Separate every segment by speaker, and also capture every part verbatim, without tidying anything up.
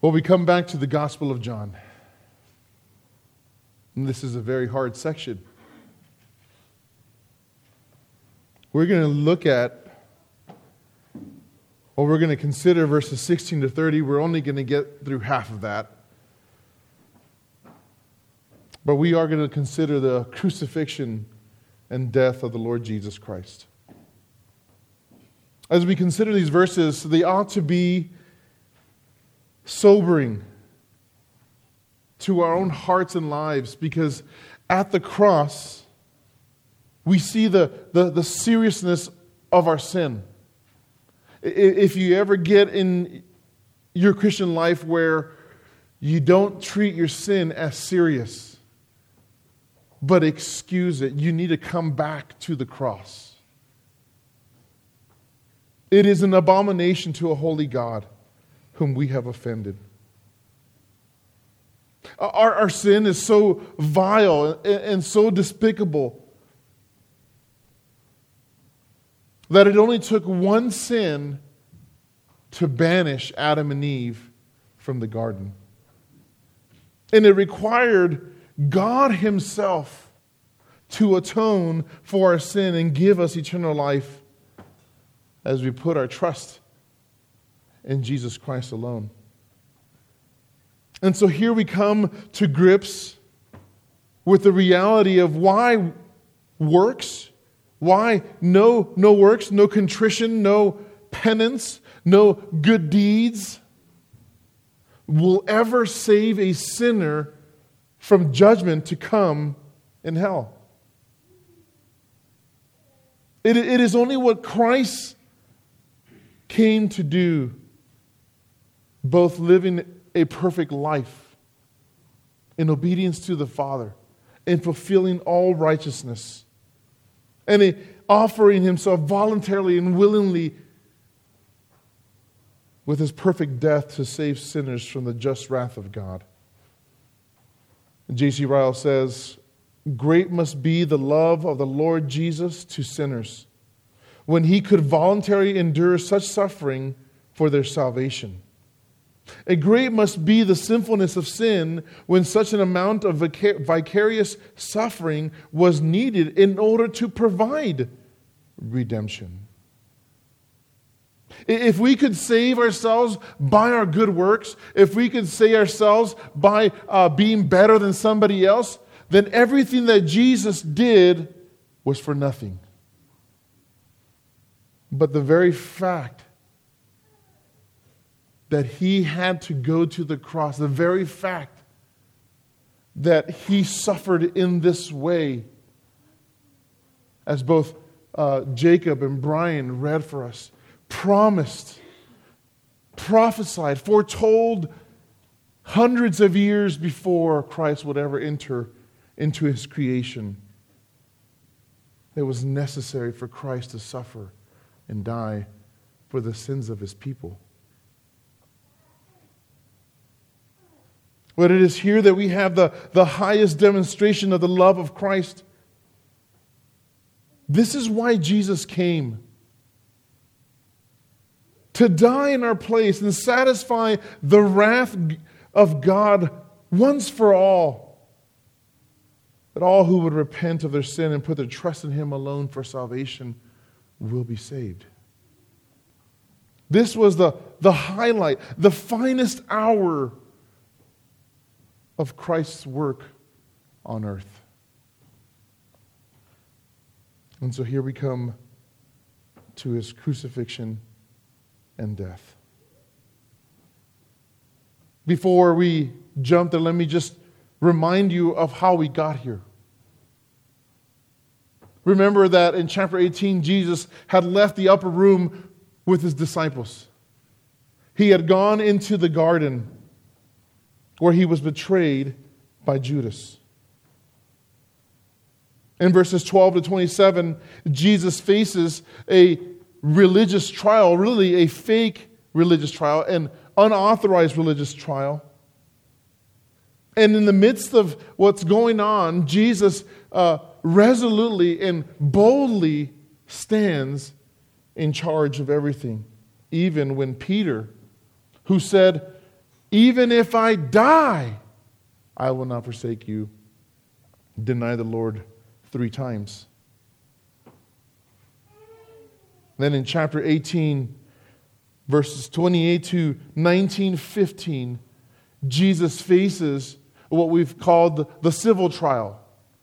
Speaker 1: Well, we come back to the Gospel of John. And this is a very hard section. We're going to look at, or we're going to consider verses sixteen to thirty. We're only going to get through half of that. But we are going to consider the crucifixion and death of the Lord Jesus Christ. As we consider these verses, they ought to be sobering to our own hearts and lives, because at the cross, we see the, the, the seriousness of our sin. If you ever get in your Christian life where you don't treat your sin as serious, but excuse it, you need to come back to the cross. It is an abomination to a holy God whom we have offended. Our, our sin is so vile and, and so despicable that it only took one sin to banish Adam and Eve from the garden. And it required God Himself to atone for our sin and give us eternal life as we put our trust in Jesus Christ alone. And so here we come to grips with the reality of why works, why no, no works, no contrition, no penance, no good deeds will ever save a sinner from judgment to come in hell. It, it is only what Christ came to do, both living a perfect life in obedience to the Father and fulfilling all righteousness, and offering Himself voluntarily and willingly with His perfect death to save sinners from the just wrath of God. J C Ryle says, "Great must be the love of the Lord Jesus to sinners, when He could voluntarily endure such suffering for their salvation. And great must be the sinfulness of sin when such an amount of vicar- vicarious suffering was needed in order to provide redemption." If we could save ourselves by our good works, if we could save ourselves by uh, being better than somebody else, then everything that Jesus did was for nothing. But the very fact that He had to go to the cross, the very fact that He suffered in this way, as both uh, Jacob and Brian read for us, promised, prophesied, foretold hundreds of years before Christ would ever enter into His creation. It was necessary for Christ to suffer and die for the sins of His people. But it is here that we have the, the highest demonstration of the love of Christ. This is why Jesus came. To die in our place and satisfy the wrath of God once for all. That all who would repent of their sin and put their trust in Him alone for salvation will be saved. This was the, the highlight, the finest hour of Christ's work on earth. And so here we come to His crucifixion and death. Before we jump there, let me just remind you of how we got here. Remember that in chapter eighteen, Jesus had left the upper room with His disciples. He had gone into the garden where He was betrayed by Judas. In verses twelve to twenty-seven, Jesus faces a religious trial, really a fake religious trial, an unauthorized religious trial. And in the midst of what's going on, Jesus uh, resolutely and boldly stands in charge of everything. Even when Peter, who said, even if I die, I will not forsake you. Deny the Lord three times. Then in chapter eighteen, verses twenty-eight to nineteen fifteen, Jesus faces what we've called the civil trial,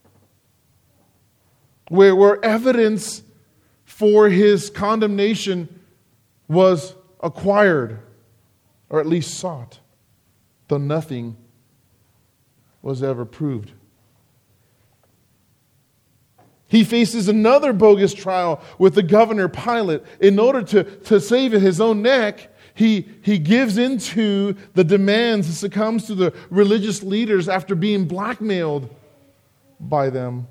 Speaker 1: where, where evidence for his condemnation was acquired, or at least sought, though nothing was ever proved. He faces another bogus trial with the governor Pilate. In order to, to save his own neck, he, he gives into the demands and succumbs to the religious leaders after being blackmailed by them.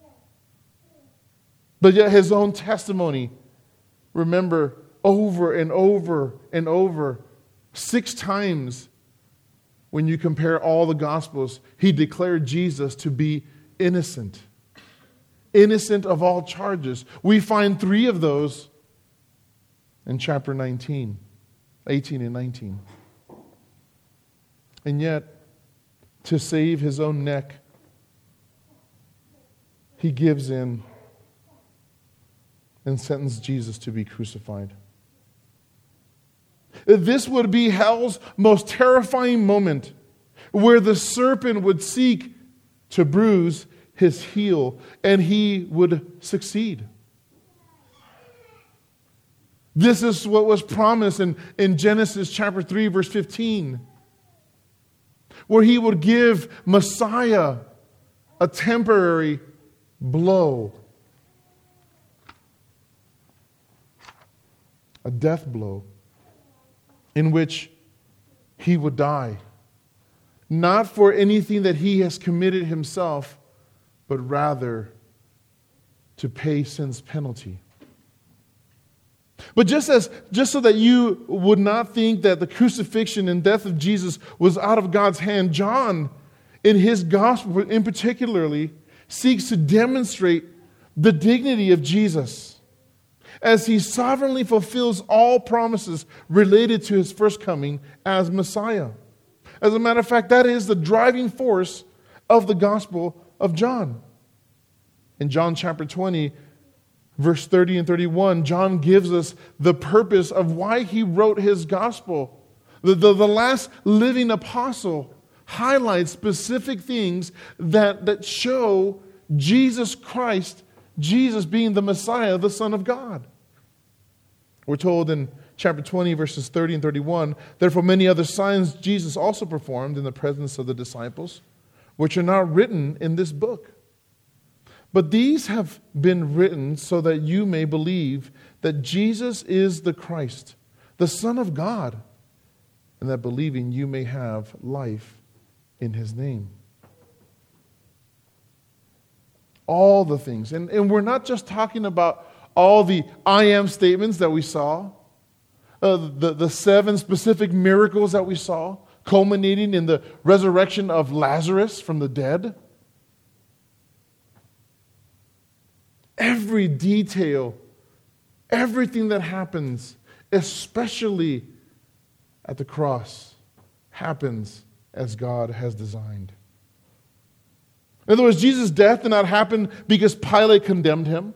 Speaker 1: But yet his own testimony, remember, over and over and over, six times when you compare all the Gospels, he declared Jesus to be innocent. Innocent of all charges. We find three of those in chapter nineteen, eighteen and nineteen. And yet, to save his own neck, he gives in and sentenced Jesus to be crucified. This would be hell's most terrifying moment, where the serpent would seek to bruise his heel, and he would succeed. This is what was promised in, in Genesis chapter three, verse fifteen, where he would give Messiah a temporary blow, a death blow, in which he would die, not for anything that he has committed himself, but rather to pay sin's penalty. But just as just so that you would not think that the crucifixion and death of Jesus was out of God's hand, John, in his gospel in particularly, seeks to demonstrate the dignity of Jesus as he sovereignly fulfills all promises related to his first coming as Messiah. As a matter of fact, that is the driving force of the gospel of John. In John chapter twenty, verse thirty and thirty-one, John gives us the purpose of why he wrote his gospel. The, the, the last living apostle highlights specific things that, that show Jesus Christ, Jesus being the Messiah, the Son of God. We're told in chapter twenty, verses thirty and thirty-one, therefore many other signs Jesus also performed in the presence of the disciples, which are not written in this book. But these have been written so that you may believe that Jesus is the Christ, the Son of God, and that believing you may have life in his name. All the things. And, and we're not just talking about all the I am statements that we saw, uh, the, the seven specific miracles that we saw, culminating in the resurrection of Lazarus from the dead. Every detail, everything that happens, especially at the cross, happens as God has designed. In other words, Jesus' death did not happen because Pilate condemned him.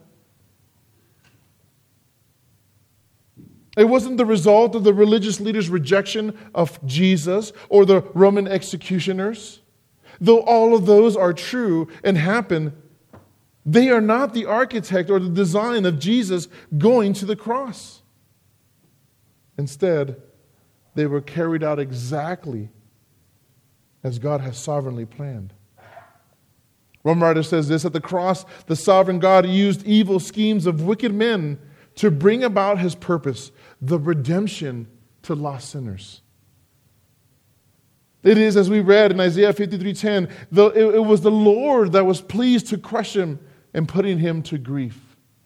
Speaker 1: It wasn't the result of the religious leaders' rejection of Jesus or the Roman executioners. Though all of those are true and happen, they are not the architect or the design of Jesus going to the cross. Instead, they were carried out exactly as God has sovereignly planned. One writer says this, at the cross, the sovereign God used evil schemes of wicked men to bring about his purpose, the redemption to lost sinners. It is, as we read in Isaiah fifty-three ten, though it, it was the Lord that was pleased to crush him and putting him to grief.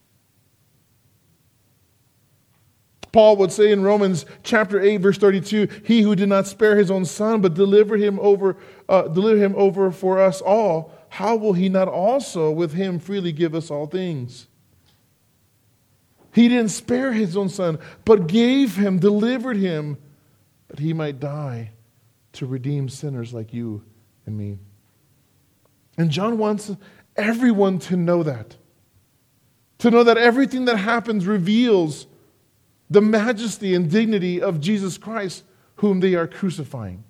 Speaker 1: Paul would say in Romans chapter eight, verse thirty-two, he who did not spare his own son, but delivered him over, uh, delivered him over for us all, how will he not also with him freely give us all things? He didn't spare his own son, but gave him, delivered him, that he might die to redeem sinners like you and me. And John wants everyone to know that. To know that everything that happens reveals the majesty and dignity of Jesus Christ, whom they are crucifying.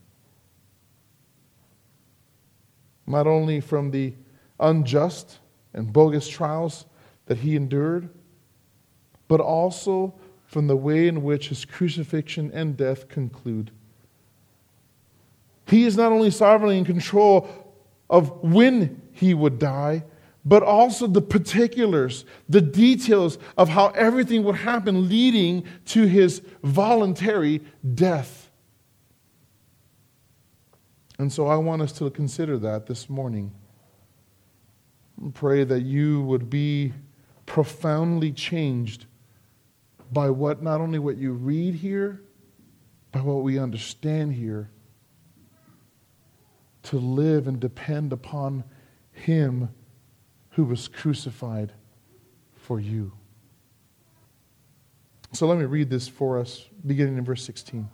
Speaker 1: Not only from the unjust and bogus trials that he endured, but also from the way in which his crucifixion and death conclude. He is not only sovereignly in control of when he would die, but also the particulars, the details of how everything would happen leading to his voluntary death. And so I want us to consider that this morning. I pray that you would be profoundly changed by what, not only what you read here, but what we understand here, to live and depend upon him who was crucified for you. So let me read this for us, beginning in verse sixteen.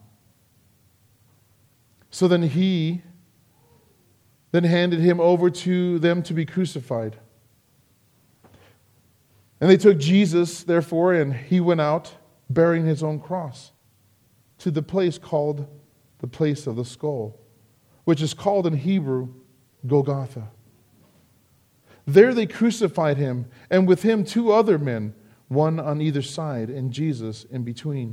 Speaker 1: So then he then handed him over to them to be crucified. And they took Jesus, therefore, and he went out bearing his own cross to the place called the place of the skull, which is called in Hebrew Golgotha. There they crucified him, and with him two other men, one on either side, and Jesus in between.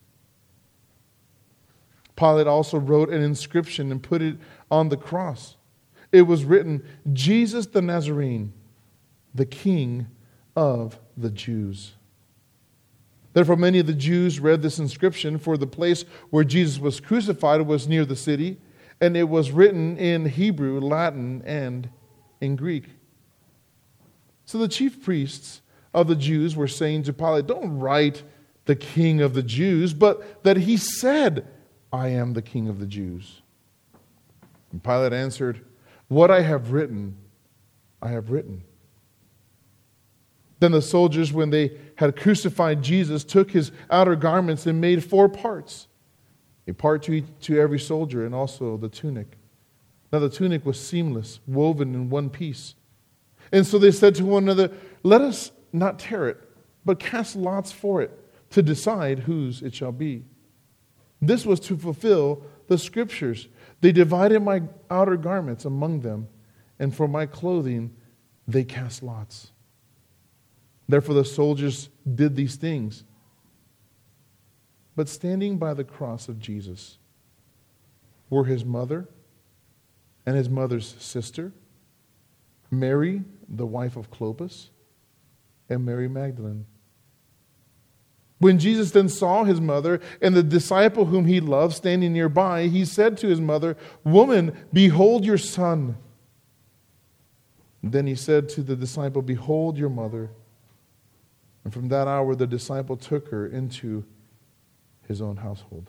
Speaker 1: Pilate also wrote an inscription and put it on the cross. It was written, Jesus the Nazarene, the King of the Jews. Therefore many of the Jews read this inscription, for the place where Jesus was crucified was near the city, and it was written in Hebrew, Latin, and in Greek. So the chief priests of the Jews were saying to Pilate, don't write the King of the Jews, but that he said, I am the King of the Jews. And Pilate answered, what I have written, I have written. Then the soldiers, when they had crucified Jesus, took his outer garments and made four parts, a part to, each, to every soldier, and also the tunic. Now the tunic was seamless, woven in one piece. And so they said to one another, let us not tear it, but cast lots for it, to decide whose it shall be. This was to fulfill the scriptures. They divided my outer garments among them, and for my clothing they cast lots. Therefore the soldiers did these things. But standing by the cross of Jesus were his mother and his mother's sister, Mary, the wife of Clopas, and Mary Magdalene. When Jesus then saw his mother and the disciple whom he loved standing nearby, he said to his mother, woman, behold your son. Then he said to the disciple, behold your mother. And from that hour the disciple took her into his own household.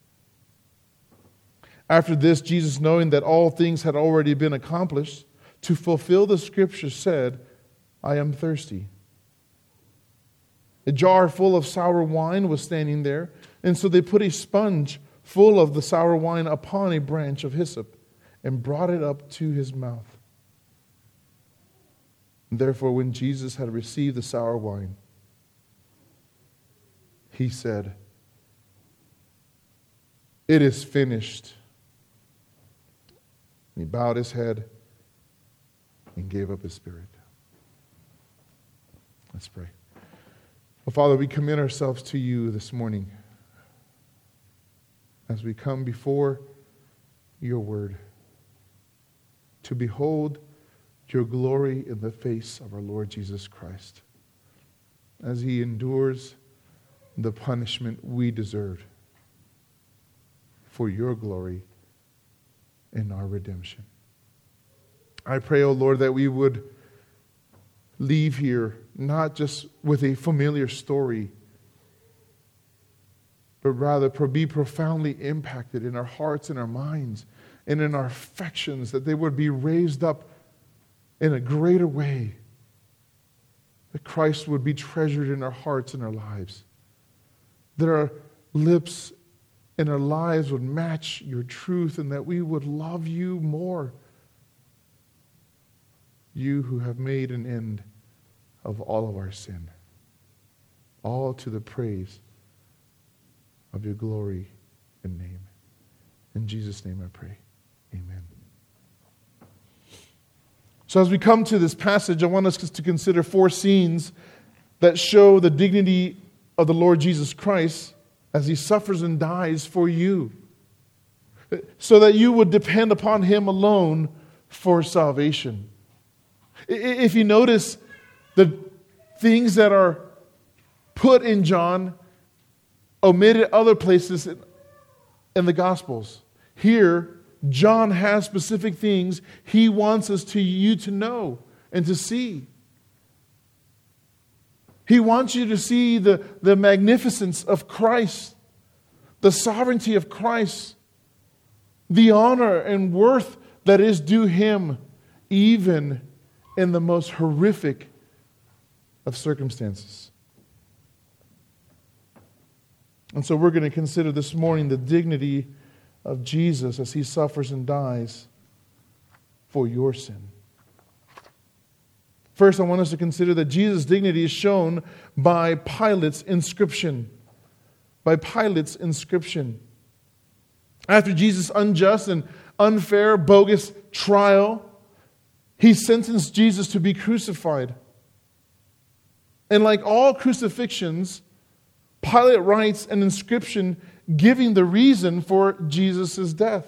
Speaker 1: After this, Jesus, knowing that all things had already been accomplished, to fulfill the scripture, said, I am thirsty. A jar full of sour wine was standing there, and so they put a sponge full of the sour wine upon a branch of hyssop and brought it up to his mouth. And therefore, when Jesus had received the sour wine, he said, it is finished. And he bowed his head and gave up his spirit. Let's pray. Well, Father, we commit ourselves to you this morning as we come before your word to behold your glory in the face of our Lord Jesus Christ as he endures the punishment we deserved for your glory and our redemption. I pray, O Lord, that we would leave here not just with a familiar story, but rather be profoundly impacted in our hearts and our minds and in our affections, that they would be raised up in a greater way, that Christ would be treasured in our hearts and our lives, that our lips and our lives would match your truth, and that we would love you more. You who have made an end of all of our sin. All to the praise of your glory and name. In Jesus' name I pray. Amen. So as we come to this passage, I want us to consider four scenes that show the dignity of the Lord Jesus Christ as he suffers and dies for you, so that you would depend upon him alone for salvation. If you notice the things that are put in John, omitted other places in the Gospels. Here, John has specific things he wants us to you to know and to see. He wants you to see the, the magnificence of Christ, the sovereignty of Christ, the honor and worth that is due him, even in the most horrific of circumstances. And so we're going to consider this morning the dignity of Jesus as he suffers and dies for your sin. First, I want us to consider that Jesus' dignity is shown by Pilate's inscription. By Pilate's inscription. After Jesus' unjust and unfair, bogus trial, he sentenced Jesus to be crucified. And like all crucifixions, Pilate writes an inscription giving the reason for Jesus' death.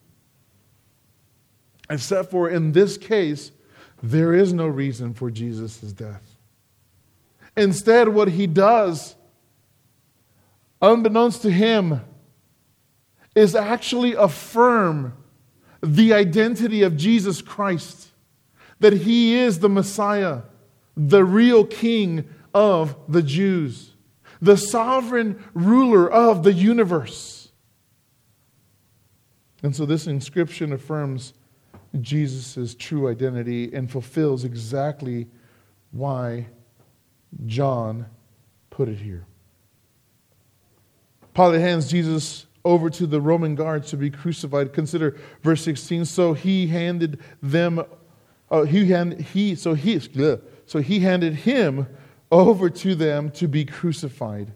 Speaker 1: Except for in this case, there is no reason for Jesus' death. Instead, what he does, unbeknownst to him, is actually affirm the identity of Jesus Christ, that he is the Messiah, the real King of the Jews, the sovereign ruler of the universe. And so this inscription affirms Jesus' true identity and fulfills exactly why John put it here. Pilate hands Jesus over to the Roman guards to be crucified. Consider verse sixteen. So he handed them, uh, he hand, he so he so he handed him over to them to be crucified.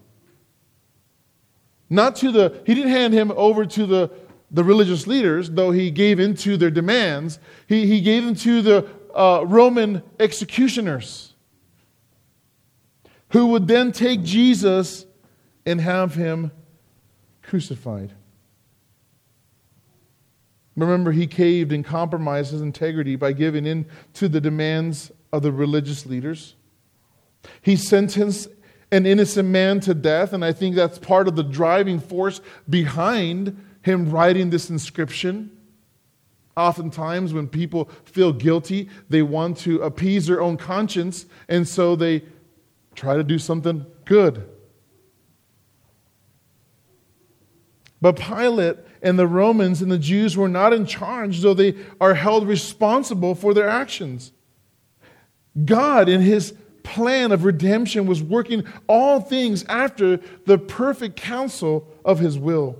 Speaker 1: Not to the he didn't hand him over to the the religious leaders, though he gave in to their demands. He, he gave them to the uh, Roman executioners, who would then take Jesus and have him crucified. Remember, he caved and compromised his integrity by giving in to the demands of the religious leaders. He sentenced an innocent man to death, and I think that's part of the driving force behind him writing this inscription. Oftentimes when people feel guilty, they want to appease their own conscience, and so they try to do something good. But Pilate and the Romans and the Jews were not in charge, though they are held responsible for their actions. God, in his plan of redemption, was working all things after the perfect counsel of his will.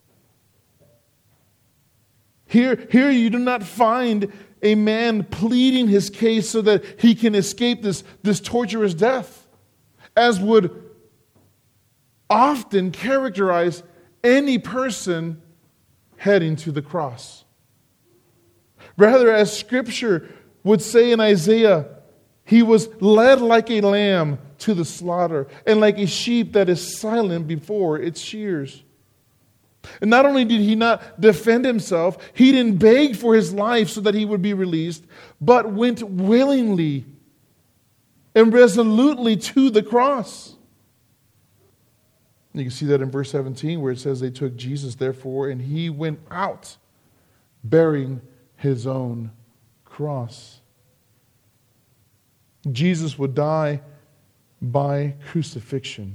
Speaker 1: Here, here you do not find a man pleading his case so that he can escape this, this torturous death, as would often characterize any person heading to the cross. Rather, as Scripture would say in Isaiah, he was led like a lamb to the slaughter, and like a sheep that is silent before its shears. And not only did he not defend himself, he didn't beg for his life so that he would be released, but went willingly and resolutely to the cross. You can see that in verse seventeen, where it says, they took Jesus, therefore, and he went out bearing his own cross. Jesus would die by crucifixion.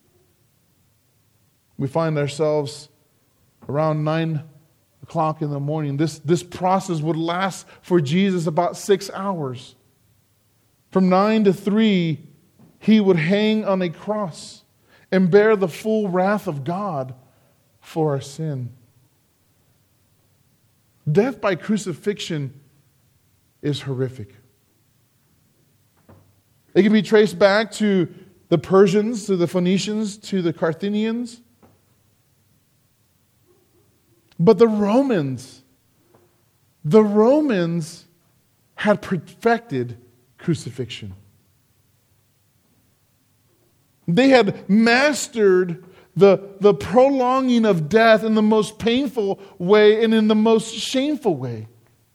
Speaker 1: We find ourselves around nine o'clock in the morning. This, this process would last for Jesus about six hours. From nine to three, he would hang on a cross and bear the full wrath of God for our sin. Death by crucifixion is horrific. It can be traced back to the Persians, to the Phoenicians, to the Carthaginians. But the Romans, the Romans had perfected crucifixion. They had mastered the, the prolonging of death in the most painful way and in the most shameful way.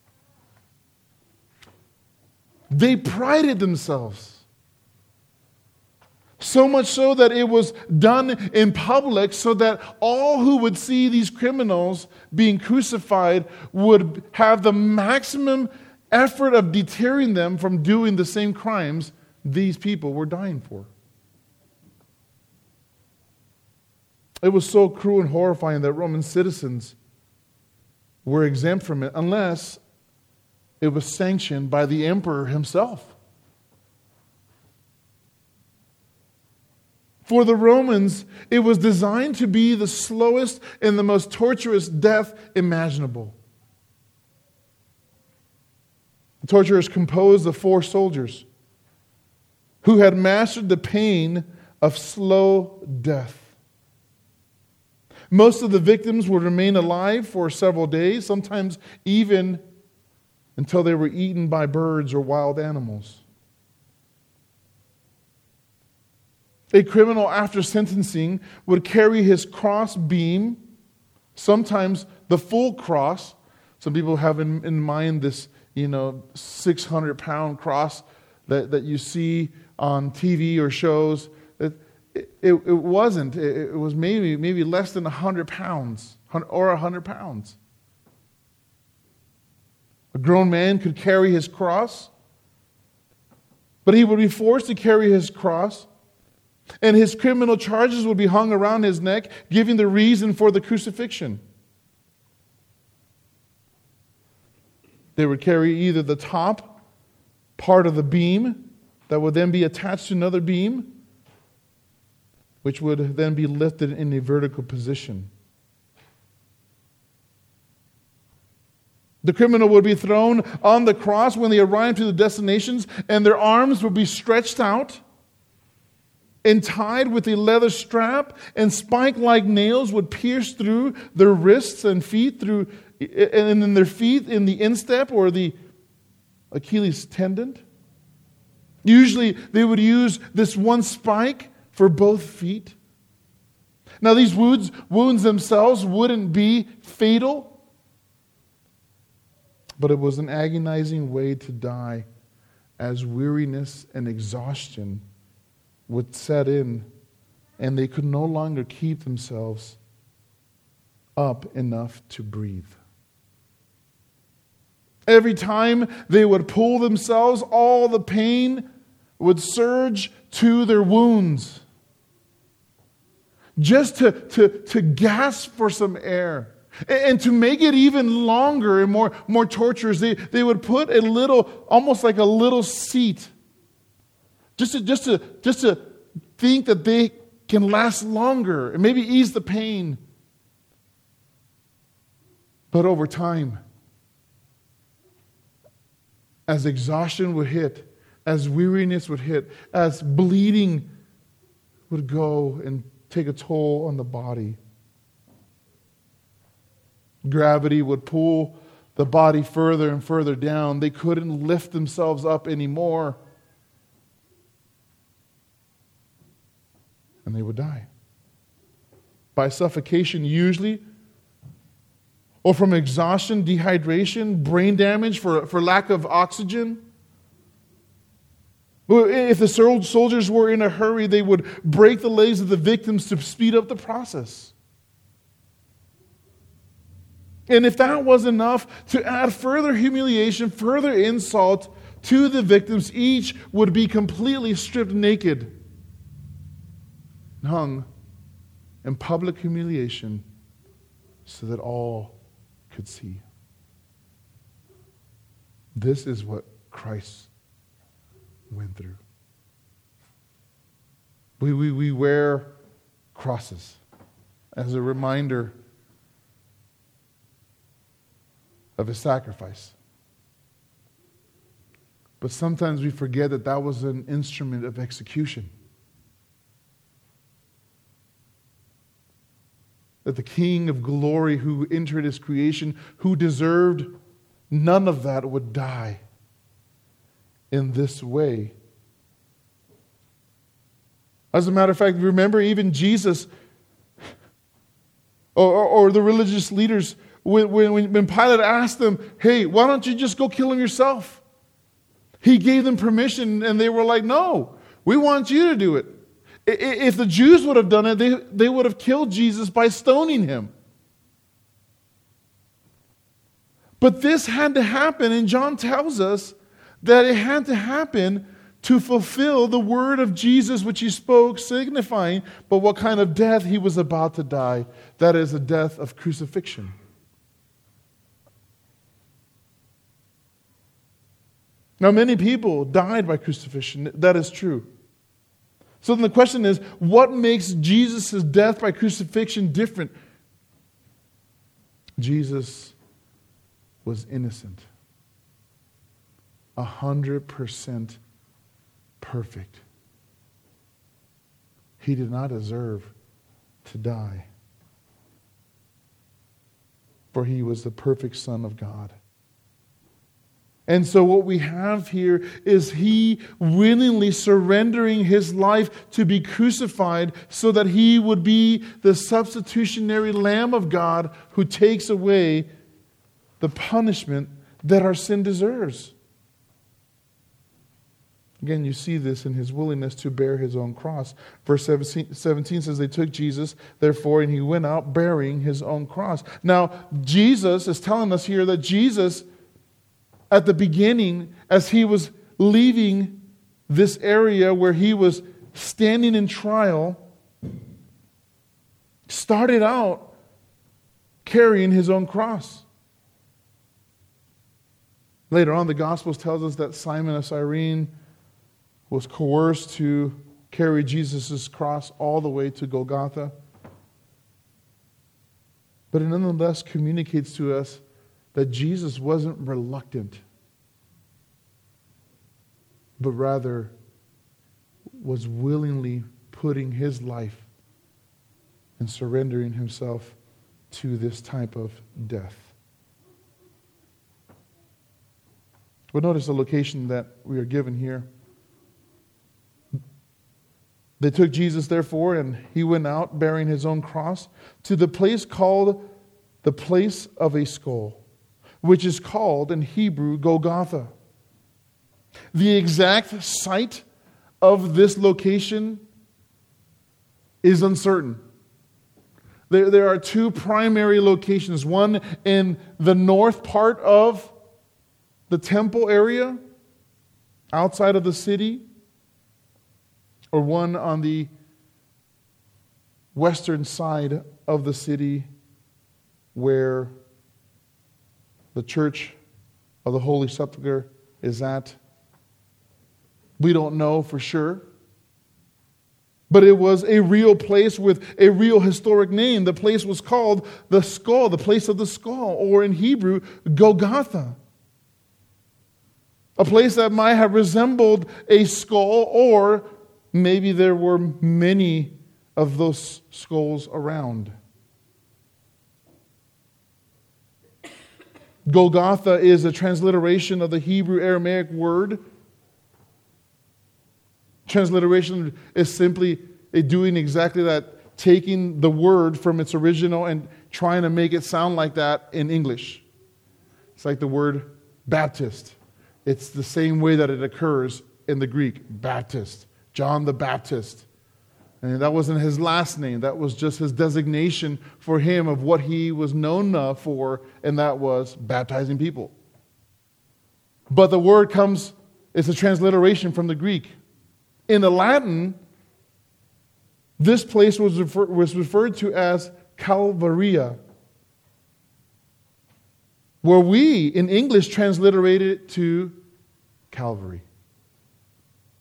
Speaker 1: They prided themselves. So much so that it was done in public so that all who would see these criminals being crucified would have the maximum effort of deterring them from doing the same crimes these people were dying for. It was so cruel and horrifying that Roman citizens were exempt from it unless it was sanctioned by the emperor himself. For the Romans, it was designed to be the slowest and the most torturous death imaginable. The torture is composed of four soldiers who had mastered the pain of slow death. Most of the victims would remain alive for several days, sometimes even until they were eaten by birds or wild animals. A criminal, after sentencing, would carry his cross beam, sometimes the full cross. Some people have in, in mind this, you know, six hundred pound cross that, that you see on T V or shows. It, it, it wasn't. It, it was maybe, maybe less than one hundred pounds or one hundred pounds. A grown man could carry his cross, but he would be forced to carry his cross, and his criminal charges would be hung around his neck, giving the reason for the crucifixion. They would carry either the top part of the beam that would then be attached to another beam, which would then be lifted in a vertical position. The criminal would be thrown on the cross when they arrived to the destinations, and their arms would be stretched out and tied with a leather strap, and spike-like nails would pierce through their wrists and feet, through and in their feet in the instep or the Achilles tendon. Usually they would use this one spike for both feet. Now these wounds, wounds themselves wouldn't be fatal, but it was an agonizing way to die as weariness and exhaustion would set in, and they could no longer keep themselves up enough to breathe. Every time they would pull themselves, all the pain would surge to their wounds, just to, to, to gasp for some air. And to make it even longer and more, more torturous, they, they would put a little, almost like a little seat, just to, just to, just to think that they can last longer and maybe ease the pain. But over time, as exhaustion would hit, as weariness would hit, as bleeding would go and take a toll on the body, gravity would pull the body further and further down. They couldn't lift themselves up anymore. And they would die. By suffocation, usually, or from exhaustion, dehydration, brain damage for, for lack of oxygen. If the soldiers were in a hurry, they would break the legs of the victims to speed up the process. And if that was enough to add further humiliation, further insult to the victims, each would be completely stripped naked, hung in public humiliation so that all could see. This is what Christ went through. We, we, we wear crosses as a reminder of his sacrifice. But sometimes we forget that that was an instrument of execution. That the King of glory who entered his creation, who deserved none of that, would die in this way. As a matter of fact, remember even Jesus or, or, or the religious leaders, when, when, when Pilate asked them, hey, why don't you just go kill him yourself? He gave them permission and they were like, no, we want you to do it. If the Jews would have done it, they, they would have killed Jesus by stoning him. But this had to happen, and John tells us that it had to happen to fulfill the word of Jesus which he spoke, signifying but what kind of death he was about to die. That is, a death of crucifixion. Now, many people died by crucifixion. That is true. So then the question is, what makes Jesus' death by crucifixion different? Jesus was innocent. A hundred percent perfect. He did not deserve to die. For he was the perfect Son of God. And so what we have here is he willingly surrendering his life to be crucified so that he would be the substitutionary Lamb of God who takes away the punishment that our sin deserves. Again, you see this in his willingness to bear his own cross. Verse seventeen says, they took Jesus, therefore, and he went out bearing his own cross. Now, Jesus is telling us here that Jesus, at the beginning, as he was leaving this area where he was standing in trial, started out carrying his own cross. Later on, the Gospels tells us that Simon of Cyrene was coerced to carry Jesus' cross all the way to Golgotha. But it nonetheless communicates to us that Jesus wasn't reluctant, but rather was willingly putting his life and surrendering himself to this type of death. But notice the location that we are given here. They took Jesus, therefore, and he went out bearing his own cross to the place called the place of a skull, which is called in Hebrew Golgotha. The exact site of this location is uncertain. There, there are two primary locations, one in the north part of the temple area, outside of the city, or one on the western side of the city where the Church of the Holy Sepulchre is at. We don't know for sure. But it was a real place with a real historic name. The place was called the skull, the place of the skull, or in Hebrew, Golgotha. A place that might have resembled a skull, or maybe there were many of those skulls around. Golgotha is a transliteration of the Hebrew Aramaic word. Transliteration is simply doing exactly that, taking the word from its original and trying to make it sound like that in English. It's like the word Baptist. It's the same way that it occurs in the Greek, Baptist. John the Baptist. And that wasn't his last name. That was just his designation for him of what he was known for, and that was baptizing people. But the word comes, it's a transliteration from the Greek. In the Latin, this place was, refer, was referred to as Calvaria, where we, in English, transliterated it to Calvary,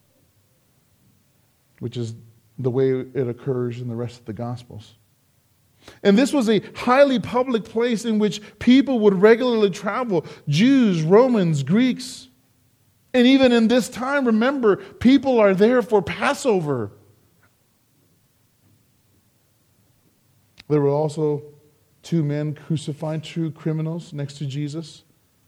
Speaker 1: which is the way it occurs in the rest of the Gospels. And this was a highly public place in which people would regularly travel. Jews, Romans, Greeks. And even in this time, remember, people are there for Passover. There were also two men crucified, true criminals, next to Jesus.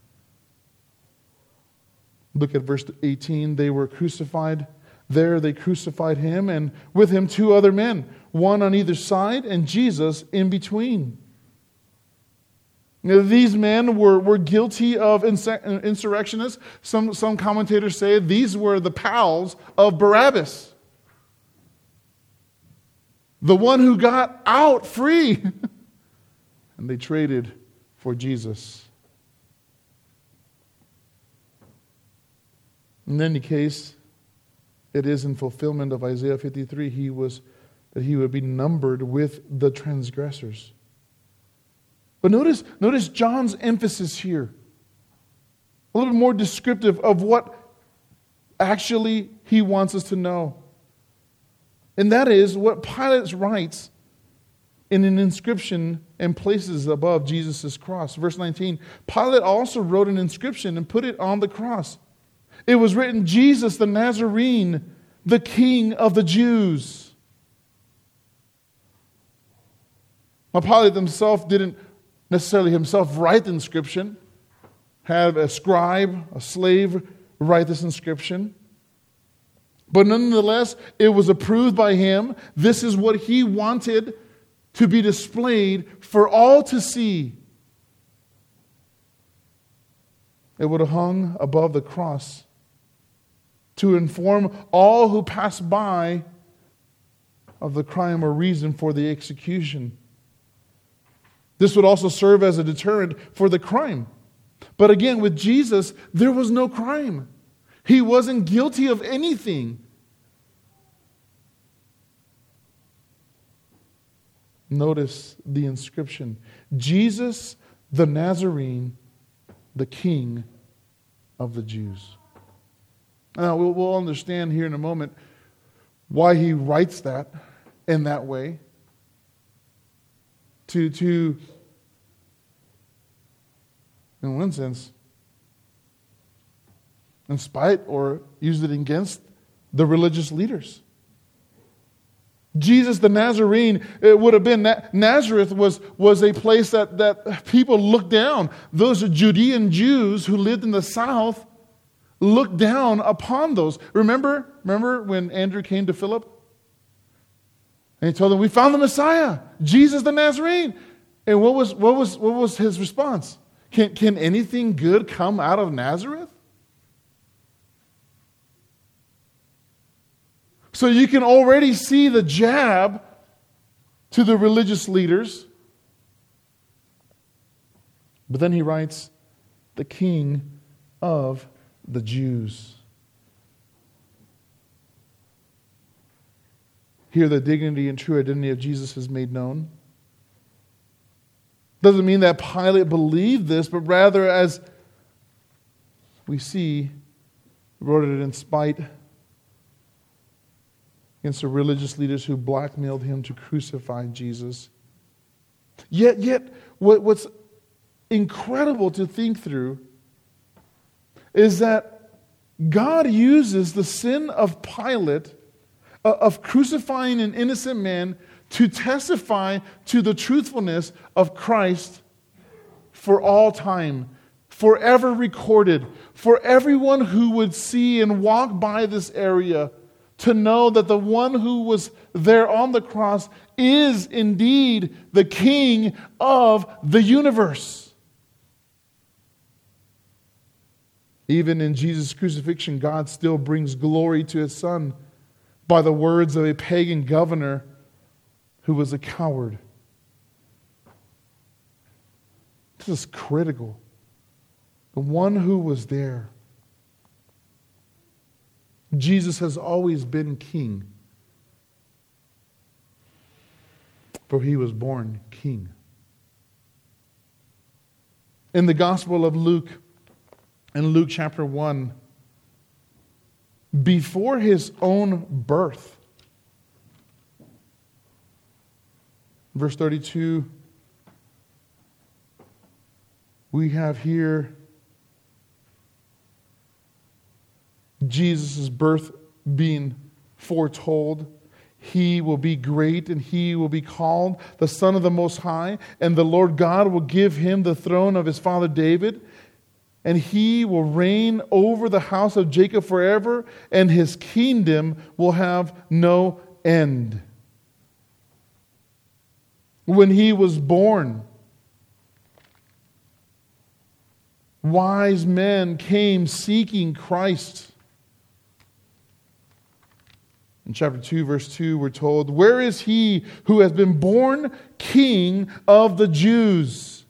Speaker 1: Look at verse eighteen. They were crucified. There they crucified him, and with him two other men, one on either side, and Jesus in between. Now, these men were, were guilty of insurrectionists. Some, some commentators say these were the pals of Barabbas. The one who got out free. And they traded for Jesus. In any case, it is in fulfillment of Isaiah fifty-three, he was that he would be numbered with the transgressors. But notice, notice John's emphasis here. A little bit more descriptive of what actually he wants us to know. And that is what Pilate writes in an inscription and places above Jesus' cross. Verse nineteen, Pilate also wrote an inscription and put it on the cross. It was written, Jesus the Nazarene, the King of the Jews. Now, Pilate himself didn't necessarily himself write the inscription, have a scribe, a slave, write this inscription. But nonetheless, it was approved by him. This is what he wanted to be displayed for all to see. It would have hung above the cross to inform all who passed by of the crime or reason for the execution. This would also serve as a deterrent for the crime. But again, with Jesus, there was no crime. He wasn't guilty of anything. Notice the inscription. Jesus the Nazarene, the King of the Jews. Now, we'll, we'll understand here in a moment why he writes that in that way. To, to, in one sense, in spite or use it against the religious leaders. Jesus the Nazarene, it would have been, Nazareth was, was a place that, that people looked down. Those Judean Jews who lived in the south looked down upon those. Remember, remember when Andrew came to Philip? And he told them, we found the Messiah, Jesus the Nazarene. And what was, what was, what was his response? Can, can anything good come out of Nazareth? So you can already see the jab to the religious leaders. But then he writes, the King of the Jews. Here the dignity and true identity of Jesus is made known. Doesn't mean that Pilate believed this, but rather, as we see, he wrote it in spite against the religious leaders who blackmailed him to crucify Jesus. Yet, yet, what, what's incredible to think through is that God uses the sin of Pilate, uh, of crucifying an innocent man, to testify to the truthfulness of Christ for all time, forever recorded, for everyone who would see and walk by this area to know that the one who was there on the cross is indeed the King of the universe. Even in Jesus' crucifixion, God still brings glory to his Son by the words of a pagan governor who was a coward. This is critical. The one who was there. Jesus has always been king, for he was born king. In the Gospel of Luke, in Luke chapter one, before his own birth, Verse thirty-two, we have here Jesus' birth being foretold. He will be great, and he will be called the Son of the Most High, and the Lord God will give him the throne of his father David, and he will reign over the house of Jacob forever, and his kingdom will have no end. When he was born, wise men came seeking Christ. In chapter two, verse two, we're told, "Where is he who has been born King of the Jews?"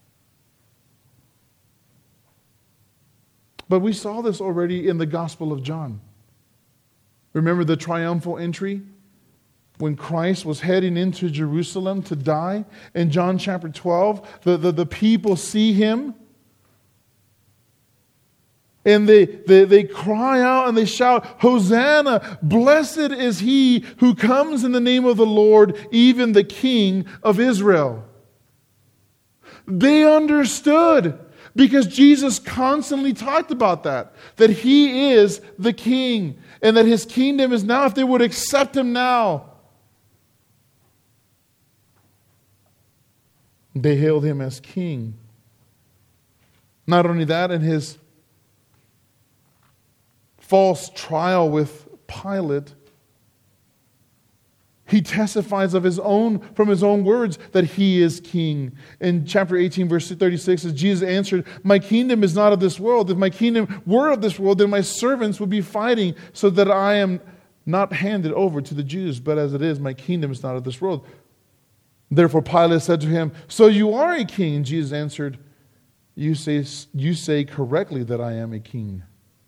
Speaker 1: But we saw this already in the Gospel of John. Remember the triumphal entry? When Christ was heading into Jerusalem to die, in John chapter twelve, the, the, the people see him. And they, they, they cry out and they shout, "Hosanna! Blessed is he who comes in the name of the Lord, even the King of Israel." They understood, because Jesus constantly talked about that, that he is the King, and that his kingdom is now, if they would accept him now. They hailed him as King. Not only that, in his false trial with Pilate, he testifies of his own, from his own words, that he is king. In chapter eighteen, verse thirty-six, as Jesus answered, "My kingdom is not of this world. If my kingdom were of this world, then my servants would be fighting so that I am not handed over to the Jews. But as it is, my kingdom is not of this world." Therefore Pilate said to him, "So you are a king?" And Jesus answered, You say, you say correctly that I am a king."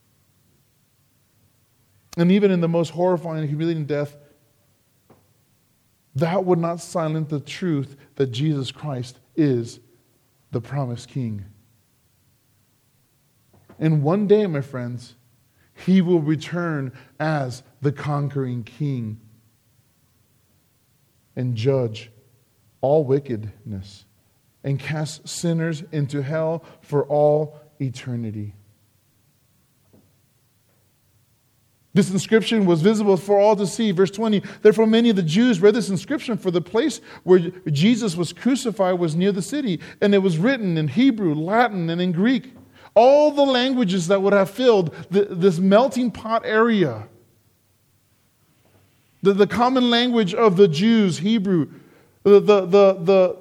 Speaker 1: And even in the most horrifying and humiliating death, that would not silence the truth that Jesus Christ is the promised king. And one day, my friends, he will return as the conquering king and judge all wickedness and cast sinners into hell for all eternity. This inscription was visible for all to see. Verse twenty, "Therefore many of the Jews read this inscription, for the place where Jesus was crucified was near the city, and it was written in Hebrew, Latin, and in Greek." All the languages that would have filled the, this melting pot area. The, the common language of the Jews, Hebrew, the, the, the, the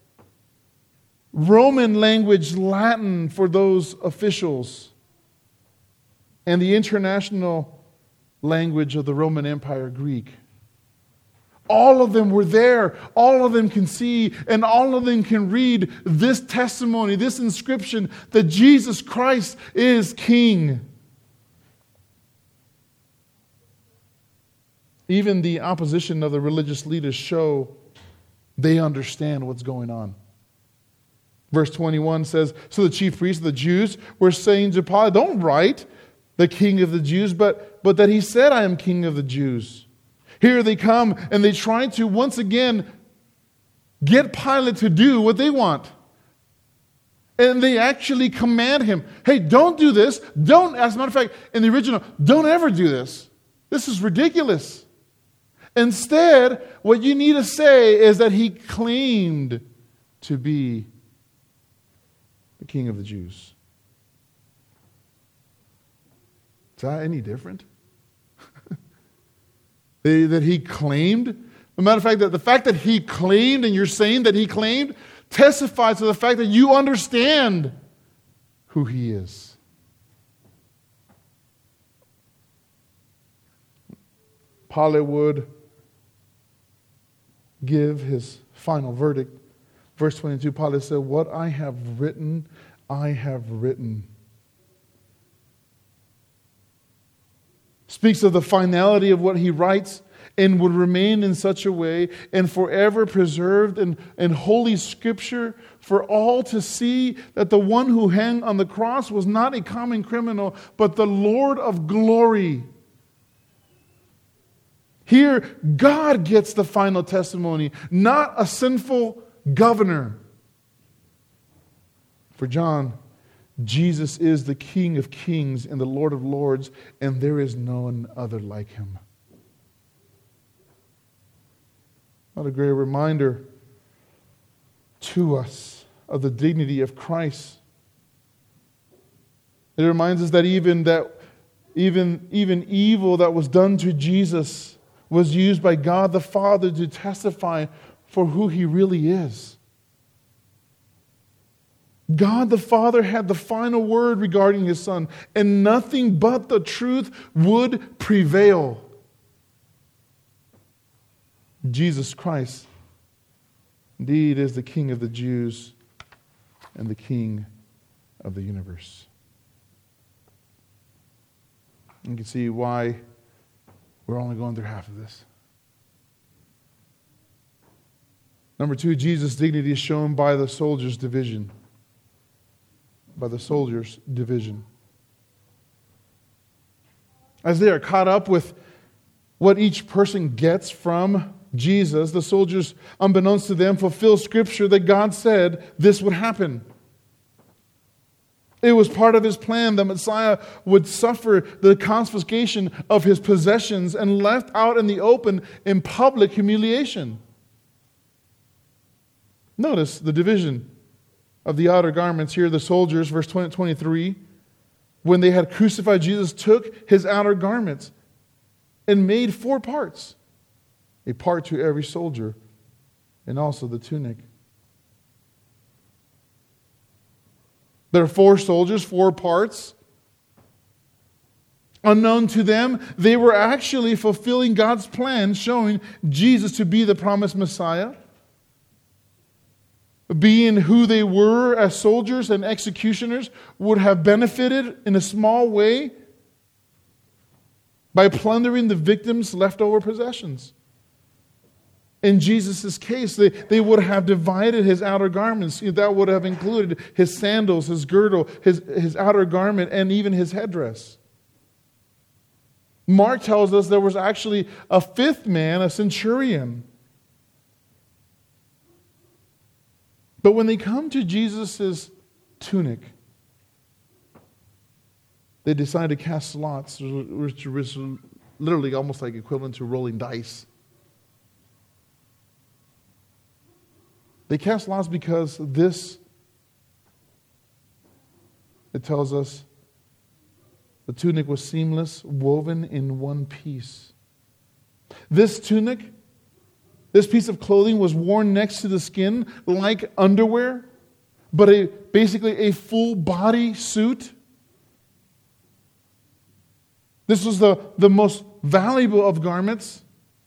Speaker 1: Roman language, Latin, for those officials, and the international language of the Roman Empire, Greek. All of them were there. All of them can see, and all of them can read this testimony, this inscription, that Jesus Christ is King. Even the opposition of the religious leaders show they understand what's going on. Verse twenty-one says, "So the chief priests of the Jews were saying to Pilate, 'Don't write the King of the Jews, but, but that he said, I am King of the Jews.' Here they come, and they try to once again get Pilate to do what they want. And they actually command him, 'Hey, don't do this. Don't,' as a matter of fact, in the original, 'don't ever do this. This is ridiculous.' Instead, what you need to say is that he claimed to be the King of the Jews." Is that any different? That he claimed? As a matter of fact, that the fact that he claimed, and you're saying that he claimed, testifies to the fact that you understand who he is. Pilate would give his final verdict. Verse twenty-two, Pilate said, "What I have written, I have written." Speaks of the finality of what he writes, and would remain in such a way and forever preserved in, in holy scripture for all to see that the one who hung on the cross was not a common criminal, but the Lord of glory. Here, God gets the final testimony, not a sinful governor. For John, Jesus is the King of kings and the Lord of lords, and there is none other like him. What a great reminder to us of the dignity of Christ. It reminds us that even that even, even evil that was done to Jesus was used by God the Father to testify for who he really is. God the Father had the final word regarding his Son, and nothing but the truth would prevail. Jesus Christ indeed is the King of the Jews and the King of the universe. You can see why we're only going through half of this. Number two, Jesus' dignity is shown by the soldiers' division. By the soldiers' division. As they are caught up with what each person gets from Jesus, the soldiers, unbeknownst to them, fulfill Scripture that God said this would happen. It was part of his plan that Messiah would suffer the confiscation of his possessions and left out in the open in public humiliation. Notice the division of the outer garments here. The soldiers, verse twenty-three, when they had crucified Jesus, took his outer garments and made four parts, a part to every soldier, and also the tunic. There are four soldiers, four parts. Unknown to them, they were actually fulfilling God's plan, showing Jesus to be the promised Messiah. Being who they were as soldiers and executioners would have benefited in a small way by plundering the victims' leftover possessions. In Jesus' case, they, they would have divided his outer garments. That would have included his sandals, his girdle, his, his outer garment, and even his headdress. Mark tells us there was actually a fifth man, a centurion. But when they come to Jesus' tunic, they decide to cast lots, which was literally almost like equivalent to rolling dice. They cast lots because this, it tells us, the tunic was seamless, woven in one piece. This tunic, this piece of clothing was worn next to the skin like underwear, but a basically a full body suit. This was the, the most valuable of garments.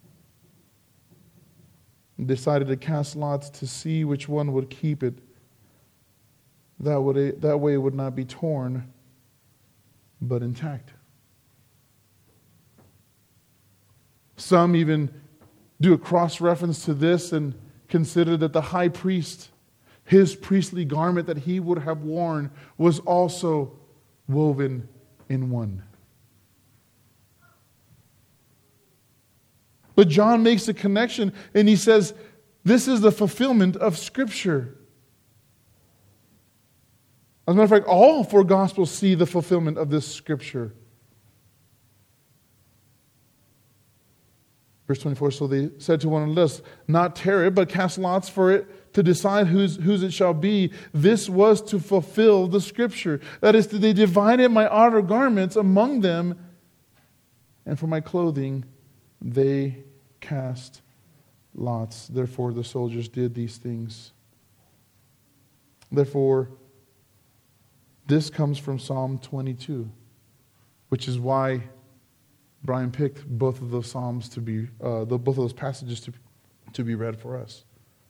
Speaker 1: Decided to cast lots to see which one would keep it. That would that way it would not be torn, but intact. Some even do a cross-reference to this and consider that the high priest, his priestly garment that he would have worn, was also woven in one. But John makes a connection and he says, this is the fulfillment of Scripture. As a matter of fact, all four Gospels see the fulfillment of this Scripture. Verse twenty-four, so they said to one another, let's not tear it, but cast lots for it to decide whose, whose it shall be. This was to fulfill the Scripture. That is, they divided my outer garments among them, and for my clothing they cast lots. Therefore, the soldiers did these things. Therefore, this comes from Psalm twenty-two, which is why Brian picked both of those psalms to be, uh, the, both of those passages to, to be read for us.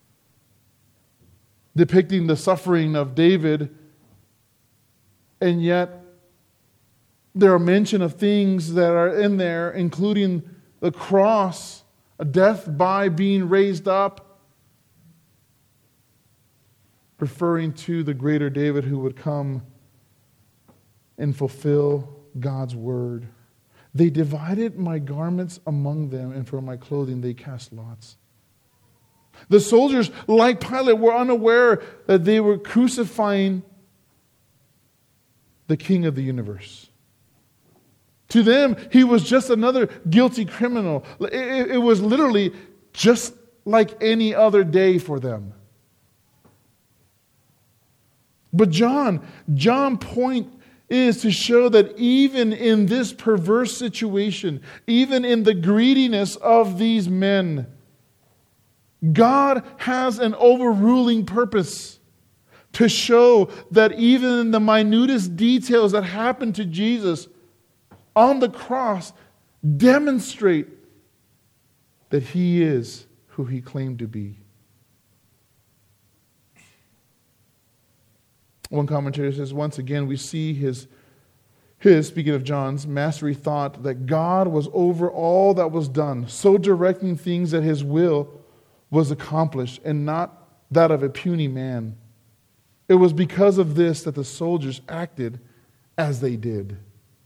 Speaker 1: Depicting the suffering of David, and yet there are mention of things that are in there, including the cross, a death by being raised up, referring to the greater David who would come and fulfill God's word. They divided my garments among them, and for my clothing they cast lots. The soldiers, like Pilate, were unaware that they were crucifying the King of the universe. To them, he was just another guilty criminal. It, it was literally just like any other day for them. But John, John's point is to show that even in this perverse situation, even in the greediness of these men, God has an overruling purpose to show that even in the minutest details that happened to Jesus on the cross demonstrate that he is who he claimed to be. One commentator says, once again, we see his, his, speaking of John's, mastery thought that God was over all that was done, so directing things that his will was accomplished and not that of a puny man. It was because of this that the soldiers acted as they did.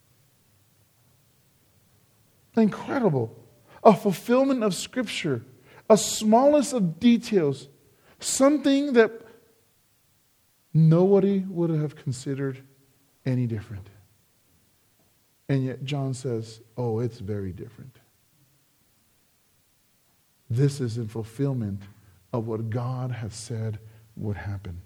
Speaker 1: Incredible. A fulfillment of Scripture. A smallest of details. Something that nobody would have considered any different. And yet John says, oh, it's very different. This is in fulfillment of what God has said would happen.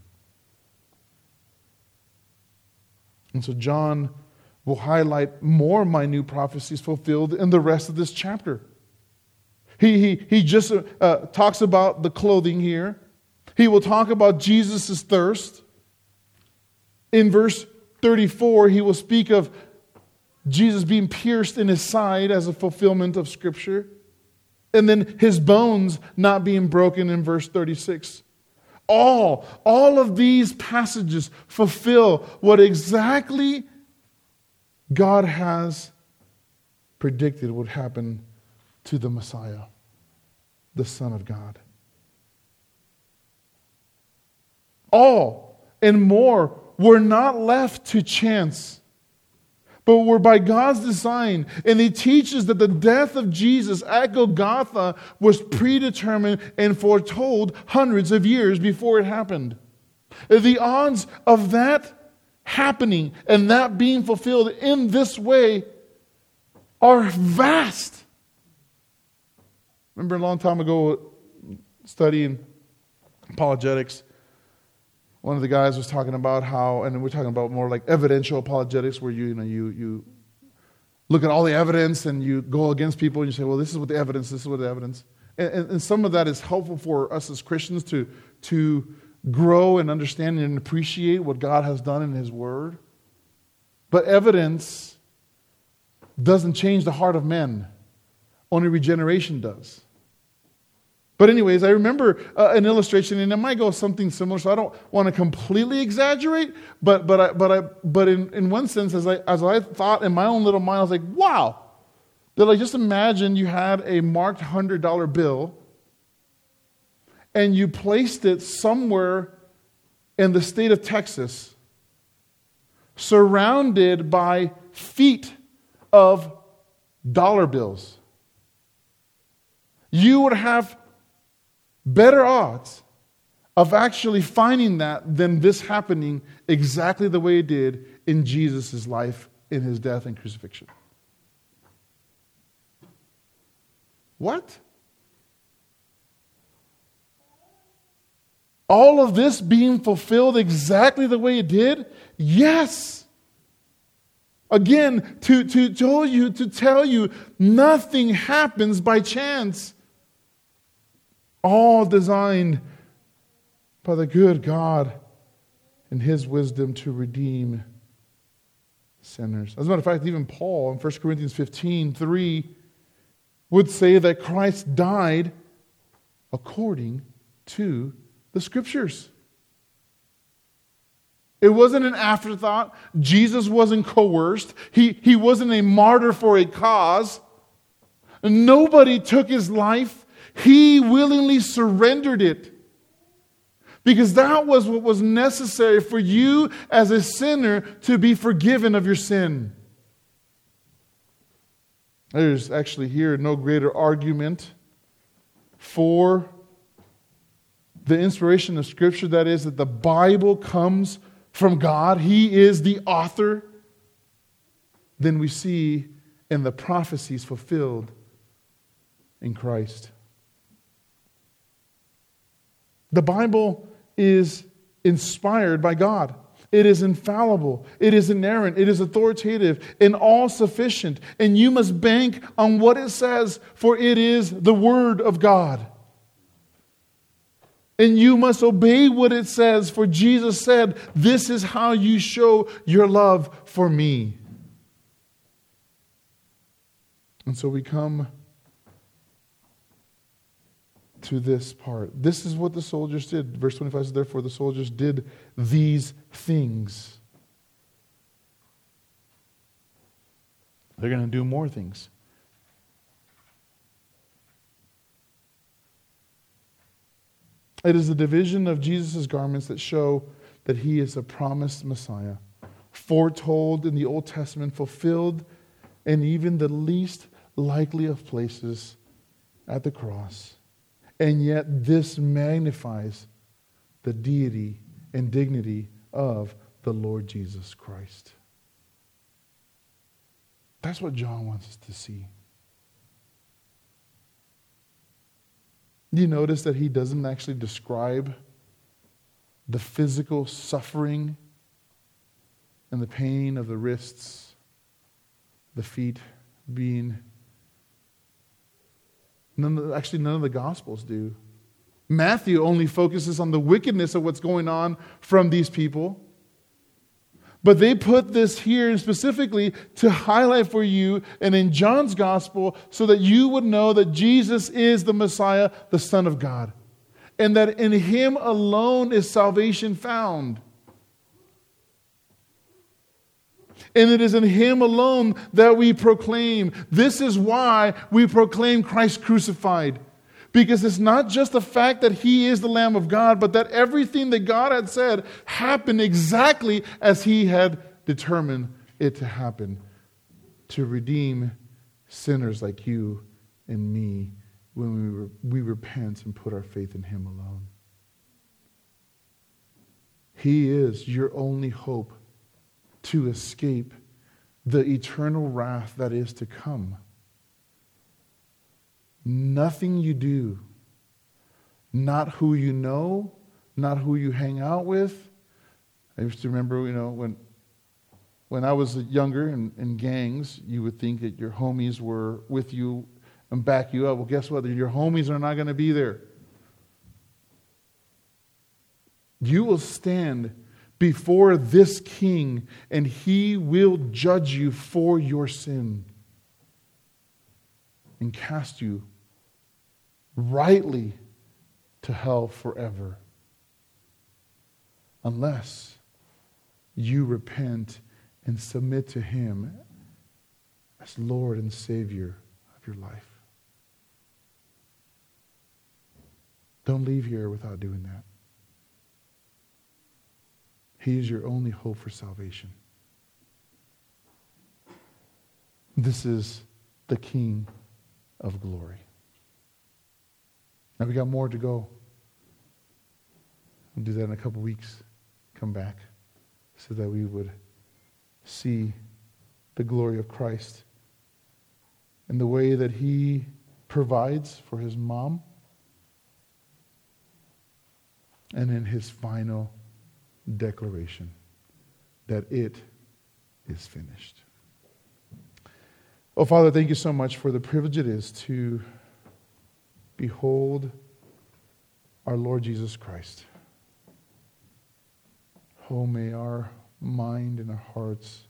Speaker 1: And so John will highlight more minute prophecies fulfilled in the rest of this chapter. He, he, he just uh, talks about the clothing here. He will talk about Jesus' thirst. In verse thirty-four, he will speak of Jesus being pierced in his side as a fulfillment of Scripture. And then his bones not being broken in verse thirty-six. All, all of these passages fulfill what exactly God has predicted would happen to the Messiah, the Son of God. All and more were not left to chance, but were by God's design. And he teaches that the death of Jesus at Golgotha was predetermined and foretold hundreds of years before it happened. The odds of that happening and that being fulfilled in this way are vast. Remember a long time ago studying apologetics, one of the guys was talking about how, and we're talking about more like evidential apologetics, where you, you know, you you look at all the evidence and you go against people and you say, well, this is what the evidence, this is what the evidence. And, and, and some of that is helpful for us as Christians to, to grow and understand and appreciate what God has done in His Word. But evidence doesn't change the heart of men. Only regeneration does. But anyways, I remember uh, an illustration, and it might go something similar, so I don't want to completely exaggerate, but but I, but I but in, in one sense, as I as I thought in my own little mind, I was like, wow. That like just imagine you had a marked one hundred dollar bill and you placed it somewhere in the state of Texas, surrounded by feet of dollar bills. You would have better odds of actually finding that than this happening exactly the way it did in Jesus' life, in His death and crucifixion. What? All of this being fulfilled exactly the way it did? Yes. Again, to, to tell you, to tell you, nothing happens by chance. All designed by the good God in His wisdom to redeem sinners. As a matter of fact, even Paul in First Corinthians fifteen three would say that Christ died according to the Scriptures. It wasn't an afterthought. Jesus wasn't coerced. He, he wasn't a martyr for a cause. Nobody took His life. He willingly surrendered it. Because that was what was necessary for you as a sinner to be forgiven of your sin. There's actually here no greater argument for the inspiration of Scripture, that is, that the Bible comes from God. He is the author. Then we see in the prophecies fulfilled in Christ. The Bible is inspired by God. It is infallible. It is inerrant. It is authoritative and all sufficient. And you must bank on what it says, for it is the Word of God. And you must obey what it says, for Jesus said, "This is how you show your love for me." And so we come to this part. This is what the soldiers did. Verse twenty-five says, "Therefore the soldiers did these things." They're going to do more things. It is the division of Jesus' garments that show that he is a promised Messiah, foretold in the Old Testament, fulfilled in even the least likely of places at the cross. And yet this magnifies the deity and dignity of the Lord Jesus Christ. That's what John wants us to see. You notice that he doesn't actually describe the physical suffering and the pain of the wrists, the feet being... None of, actually, none of the Gospels do. Matthew only focuses on the wickedness of what's going on from these people. But they put this here specifically to highlight for you and in John's Gospel so that you would know that Jesus is the Messiah, the Son of God. And that in Him alone is salvation found. And it is in Him alone that we proclaim. This is why we proclaim Christ crucified. Because it's not just the fact that He is the Lamb of God, but that everything that God had said happened exactly as He had determined it to happen. To redeem sinners like you and me when we, re- we repent and put our faith in Him alone. He is your only hope to escape the eternal wrath that is to come. Nothing you do, not who you know, not who you hang out with. I used to remember, you know, when when I was younger in, in gangs, you would think that your homies were with you and back you up. Well, guess what? Your homies are not going to be there. You will stand before this King, and He will judge you for your sin and cast you rightly to hell forever, unless you repent and submit to Him as Lord and Savior of your life. Don't leave here without doing that. He is your only hope for salvation. This is the King of glory. Now we got more to go. We'll do that in a couple weeks. Come back so that we would see the glory of Christ and the way that He provides for His mom and in His final declaration that it is finished. Oh, Father, thank you so much for the privilege it is to behold our Lord Jesus Christ. Oh, may our mind and our hearts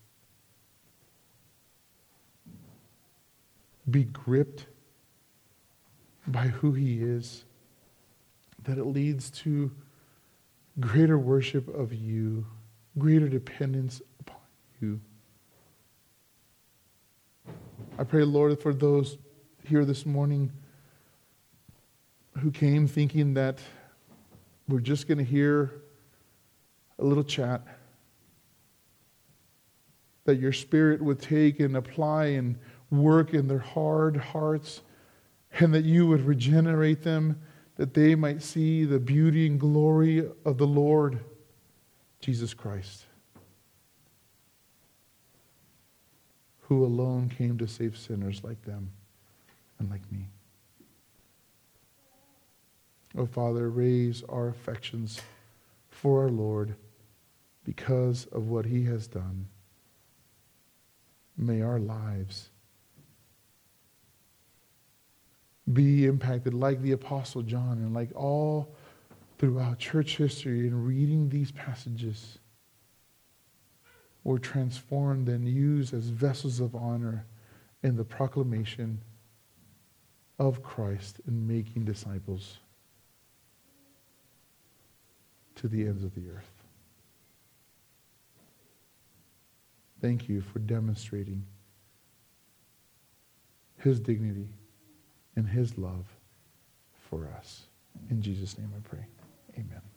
Speaker 1: be gripped by who He is, that it leads to greater worship of you, greater dependence upon you. I pray, Lord, for those here this morning who came thinking that we're just going to hear a little chat, that your Spirit would take and apply and work in their hard hearts, and that you would regenerate them, that they might see the beauty and glory of the Lord Jesus Christ, who alone came to save sinners like them and like me. Oh, Father, raise our affections for our Lord because of what he has done. May our lives be impacted like the Apostle John and like all throughout church history in reading these passages. We're transformed and used as vessels of honor in the proclamation of Christ and making disciples to the ends of the earth. Thank you for demonstrating his dignity and his love for us. In Jesus' name I pray. Amen.